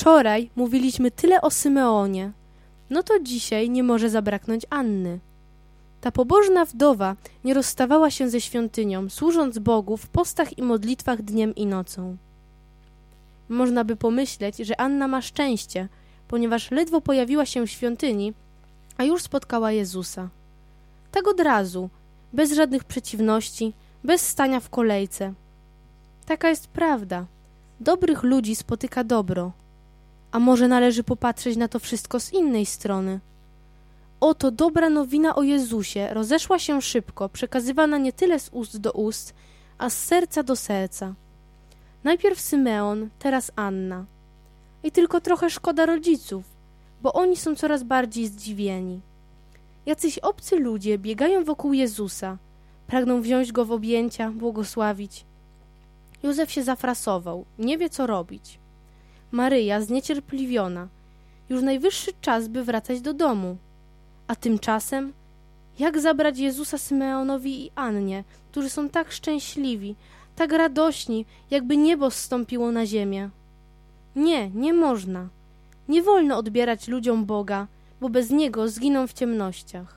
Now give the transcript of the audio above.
Wczoraj mówiliśmy tyle o Symeonie. No to dzisiaj nie może zabraknąć Anny. Ta pobożna wdowa nie rozstawała się ze świątynią, służąc Bogu w postach i modlitwach dniem i nocą. Można by pomyśleć, że Anna ma szczęście, ponieważ ledwo pojawiła się w świątyni, a już spotkała Jezusa. Tak od razu, bez żadnych przeciwności, bez stania w kolejce. Taka jest prawda. Dobrych ludzi spotyka dobro. A może należy popatrzeć na to wszystko z innej strony? Oto dobra nowina o Jezusie rozeszła się szybko, przekazywana nie tyle z ust do ust, a z serca do serca. Najpierw Symeon, teraz Anna. I tylko trochę szkoda rodziców, bo oni są coraz bardziej zdziwieni. Jacyś obcy ludzie biegają wokół Jezusa, pragną wziąć Go w objęcia, błogosławić. Józef się zafrasował, nie wie co robić. Maryja zniecierpliwiona. Już najwyższy czas, by wracać do domu. A tymczasem, jak zabrać Jezusa Symeonowi i Annie, którzy są tak szczęśliwi, tak radośni, jakby niebo zstąpiło na ziemię? Nie, nie można. Nie wolno odbierać ludziom Boga, bo bez Niego zginą w ciemnościach.